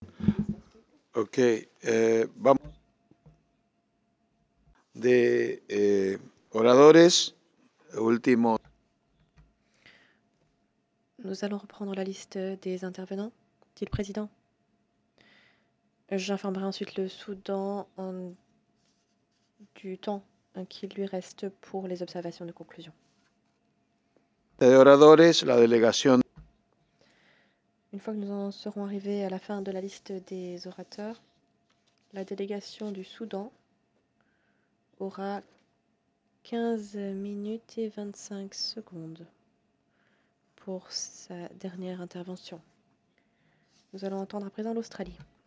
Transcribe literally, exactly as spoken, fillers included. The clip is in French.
Ok, eh, vamos de eh, oradores, último. Nous allons reprendre la liste des intervenants, dit le président. J'informerai ensuite le Soudan en- du temps qui lui reste pour les observations de conclusion. De oradores, la délégation. Une fois que nous en serons arrivés à la fin de la liste des orateurs, la délégation du Soudan aura quinze minutes et vingt-cinq secondes pour sa dernière intervention. Nous allons entendre à présent l'Australie.